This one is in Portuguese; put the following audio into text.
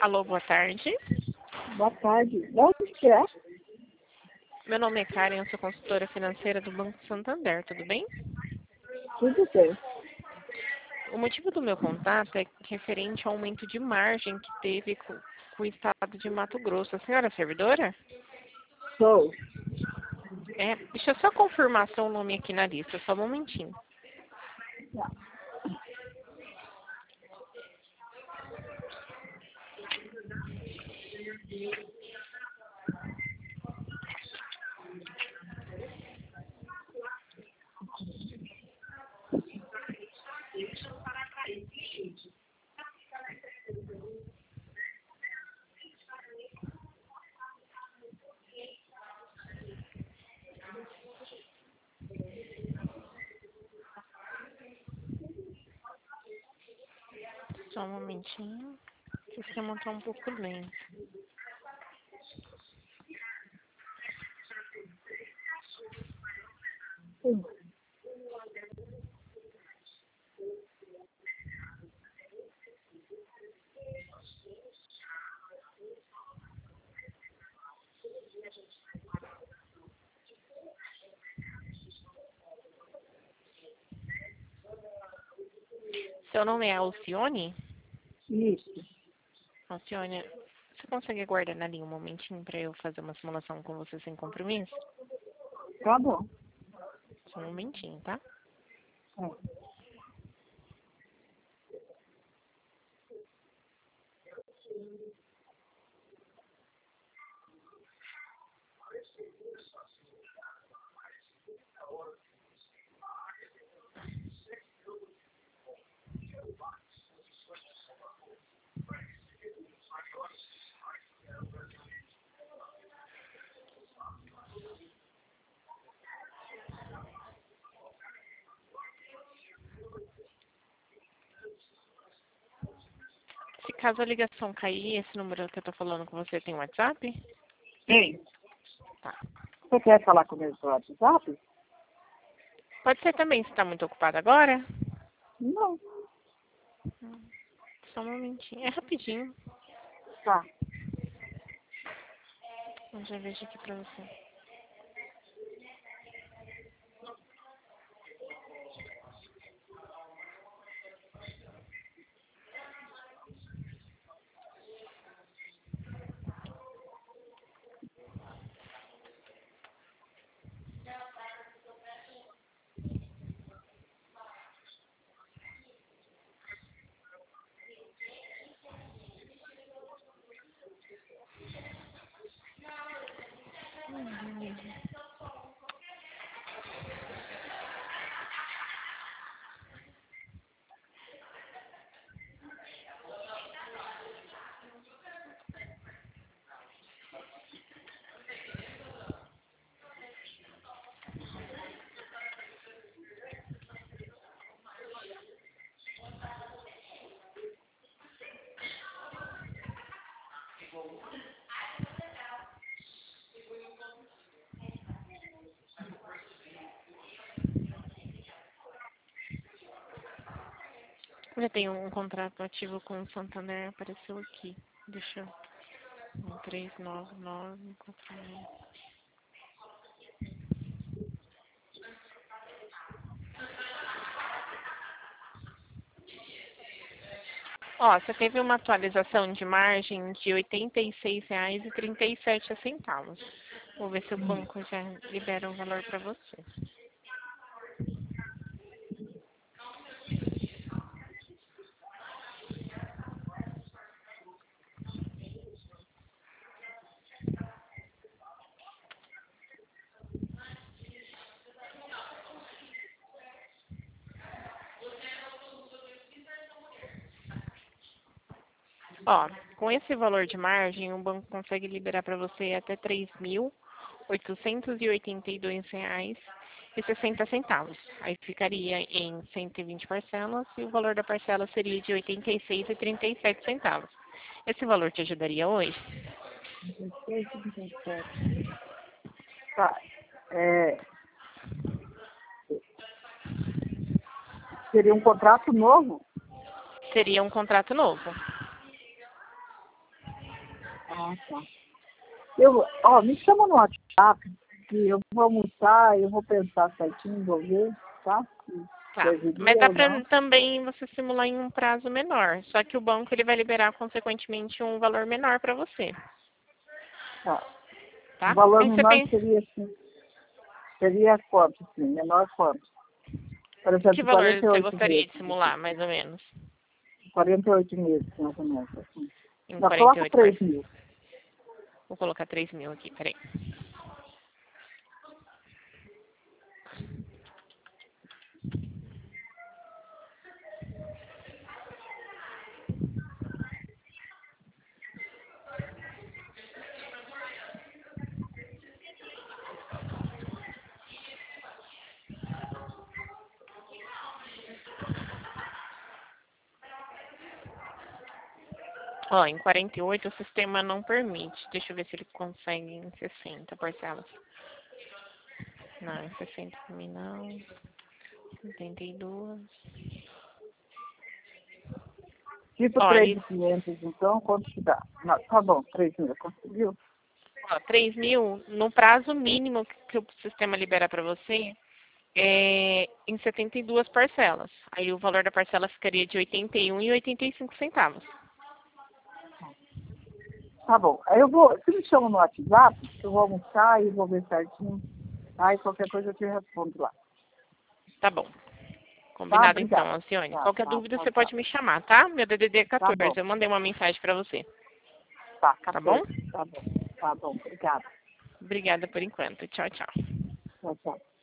Alô, boa tarde. Boa tarde. De onde que é? Meu nome é Karen, eu sou consultora financeira do Banco Santander, tudo bem? Tudo bem. O motivo do meu contato é referente ao aumento de margem que teve com o estado de Mato Grosso. A senhora é servidora? Sou. Deixa eu só confirmar seu nome aqui na lista, só um momentinho. Só um momentinho. O sistema está um pouco lento. Sim. Seu nome é Alcione? Isso. Alcione, você consegue aguardar na linha um momentinho para eu fazer uma simulação com você sem compromisso? Tá bom. Só um momentinho, tá? É. Se caso a ligação cair, esse número que eu tô falando com você tem WhatsApp? Tem. Tá. Você quer falar comigo pelo WhatsApp? Pode ser também, se tá muito ocupado agora? Não. Só um momentinho. É rapidinho. Tá. Eu já vejo aqui pra você. Já tenho um contrato ativo com o Santander, apareceu aqui. Deixa eu... 139946. Ó, você teve uma atualização de margem de R$ 86,37. Vou ver se o banco já libera o valor para você. Ó, com esse valor de margem, o banco consegue liberar para você até R$ 3.882,60. Aí ficaria em 120 parcelas e o valor da parcela seria de R$ 86,37. Esse valor te ajudaria hoje? 16,37. Tá. Seria um contrato novo? Seria um contrato novo. Ah, tá. Me chama no WhatsApp, que eu vou almoçar, eu vou pensar certinho, vou ver, tá? Tá. Deveria Mas dá ou para não. também você simular em um prazo menor. Só que o banco ele vai liberar, consequentemente, um valor menor para você. Tá. O Tá? valor Aí você menor tem seria quanto, assim, menor quanto? Por que exemplo, valor você 48 gostaria meses. de simular, mais ou menos? 48 meses, mais ou menos. Assim. Em Já coloca 48 3 parcelas. mil. Vou colocar 3.000 aqui, peraí. Ó, em 48 o sistema não permite. Deixa eu ver se ele consegue em 60 parcelas. Não, em 60 também não. 72. Tipo Ó, ele, 3.500, então, quanto que dá? Não, tá bom, 3 mil, conseguiu? ó, 3.000 no prazo mínimo que o sistema libera para você é em 72 parcelas. Aí o valor da parcela ficaria de 81,85 centavos. Tá bom. Aí você me chama no WhatsApp, eu vou almoçar e vou ver certinho. Aí qualquer coisa eu te respondo lá. Tá bom. Tá? Combinado então, Obrigada. Alcione. Tá, Qualquer tá, dúvida tá, você tá. pode me chamar, tá? Meu DDD é Tá 14. bom. Eu mandei uma mensagem para você. Tá, Tá bom? 14. Tá bom. Tá bom. Obrigada. Obrigada por enquanto. Tchau, tchau. Tchau, tchau.